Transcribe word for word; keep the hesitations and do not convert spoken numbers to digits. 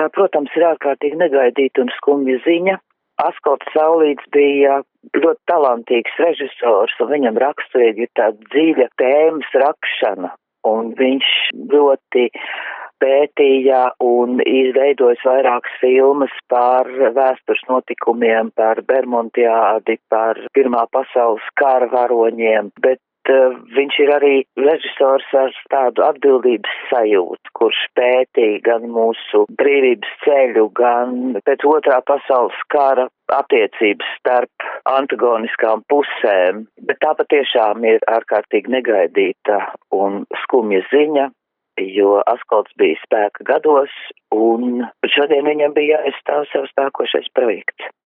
Tā, protams, ir ārkārtīgi negaidīta un skumja ziņa. Askolds Saulīts bija ļoti talantīgs režisors, un viņam raksturīgi ir tāda dziļa tēmas rakšana, un viņš ļoti pētīja un izveidojis vairākas filmas par vēstures notikumiem, par Bermontiādi, par Pirmā pasaules kara varoņiem, bet uh, viņš ir arī režisors ar tādu atbildības sajūtu, kurš pētīja gan mūsu brīvības ceļu, gan pēc Otrā pasaules kara attiecības starp antagoniskām pusēm, bet tā patiešām ir ārkārtīgi negaidīta un skumja ziņa, jo Askolds bija spēka gados, un šodien viņam bija jāizstāv savs nākošais projekts.